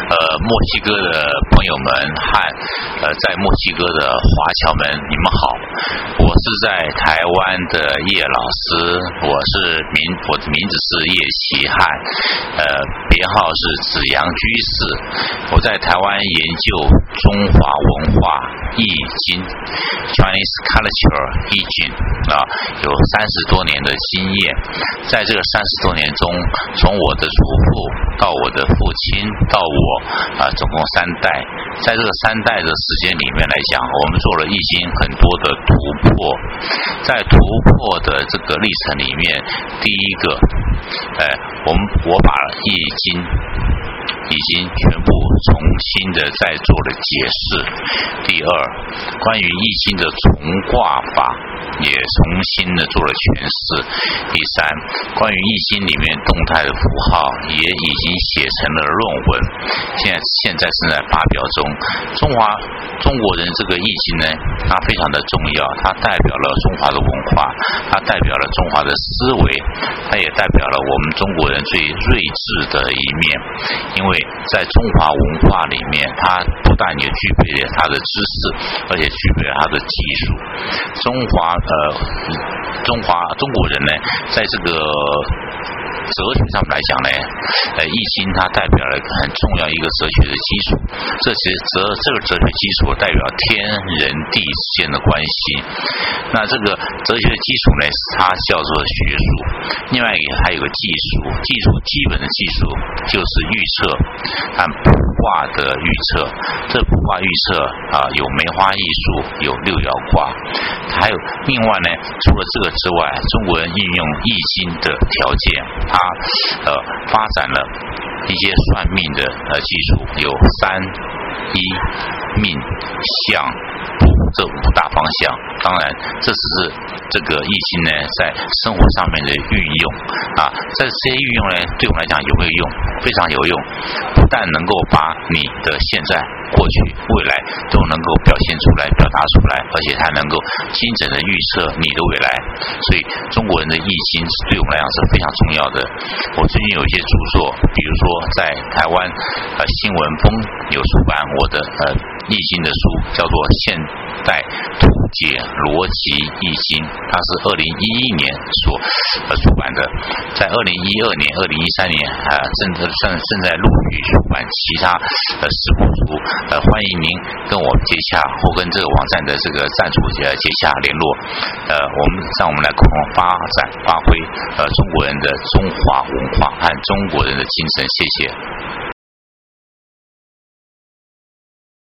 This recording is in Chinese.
墨西哥的朋友们和在墨西哥的华侨们，你们好，我是在台湾的叶老师，我的名字是叶奇汉，别号是子阳居士，我在台湾研究中华文化易经 Chinese Culture 易经有30多年的经验，在这个30多年中，从我的祖父到我的父亲到我总共3代，在这个3代的时间里面来讲，我们做了易经很多的突破，在突破的这个历程里面，第一个，我把易经已经全部重新的再做了解释。第二，关于易经的从卦法也重新的做了诠释。第三，关于易经里面动态的符号也已经写成了论文，现在正在发表中。中国人这个易经呢，它非常的重要，它代表了中华的文化，它代表了中华的思维，它也代表了我们中国人最睿智的一面。因为在中华文化里面，它不但也具备了它的知识，而且具备了它的技术。中国人呢，在这个哲学上来讲呢，易经它代表了很重要一个哲学的基础，这个哲学基础代表天人地之间的关系。那这个哲学的基础呢，它叫做学术。另外还有个技术，基本的技术就是预测和卜卦的预测。这卜卦预测有梅花易数，有6爻卦，还有另外呢，除了这个之外，中国人运用易经的条件，它发展了一些算命的技术，有3、1、命、相、卜这5大方向。当然，这只是这个易经呢在生活上面的运用在这些运用呢，对我们来讲有没有用？非常有用，不但能够把你的现在、过去、未来都能够表现出来、表达出来，而且还能够精准的预测你的未来。所以中国人的易经对我们来讲是非常重要的。我最近有一些著作，比如说在台湾新闻风有出版我的易经的书，叫做《现代图解逻辑易经》，它是2011年所出版的。在2012年、2013年正在陆续出版其他10部书，欢迎您跟我接洽，或跟这个网站的这个赞助接洽联络。让我们来共同发挥中国人的中华文化和中国人的精神。谢谢。